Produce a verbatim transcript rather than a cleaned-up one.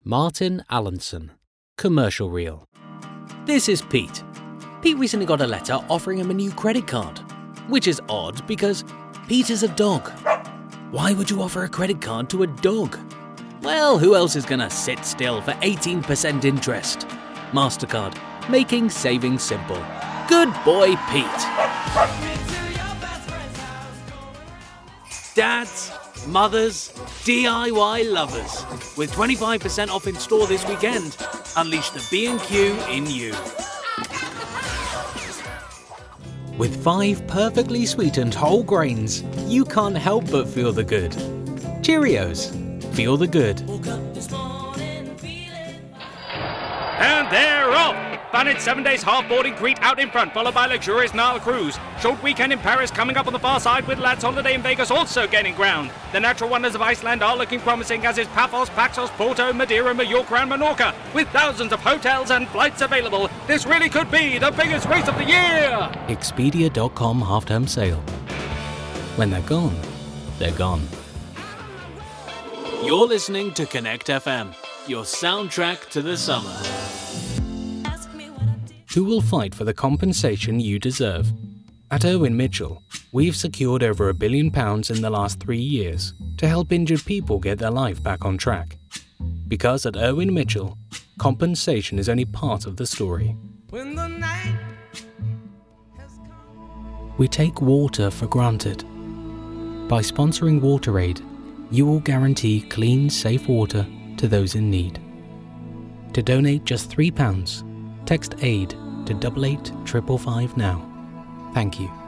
Martin Allenson. Commercial reel. This is Pete. Pete recently got a letter offering him a new credit card, which is odd because Pete is a dog. Why would you offer a credit card to a dog? Well, who else is gonna sit still for eighteen percent interest? MasterCard, making saving simple. Good boy, Pete. Dads, mothers, D I Y lovers. With twenty-five percent off in store this weekend, unleash the B and Q in you. With five perfectly sweetened whole grains, you can't help but feel the good. Cheerios. Feel the good. And they're off! Planet seven days half-boarding Crete out in front, followed by luxurious Nile cruise. Short weekend in Paris coming up on the far side, with lads holiday in Vegas also gaining ground. The natural wonders of Iceland are looking promising, as is Paphos, Paxos, Porto, Madeira, Mallorca and Menorca. With thousands of hotels and flights available, this really could be the biggest race of the year! Expedia dot com half-term sale. When they're gone, they're gone. You're listening to Connect F M, your soundtrack to the summer. Who will fight for the compensation you deserve? At Irwin Mitchell, we've secured over a billion pounds in the last three years to help injured people get their life back on track. Because at Irwin Mitchell, compensation is only part of the story. When the night has come. We take water for granted. By sponsoring WaterAid, you will guarantee clean, safe water to those in need. To donate just three pounds, text AID to double eight triple five now. Thank you.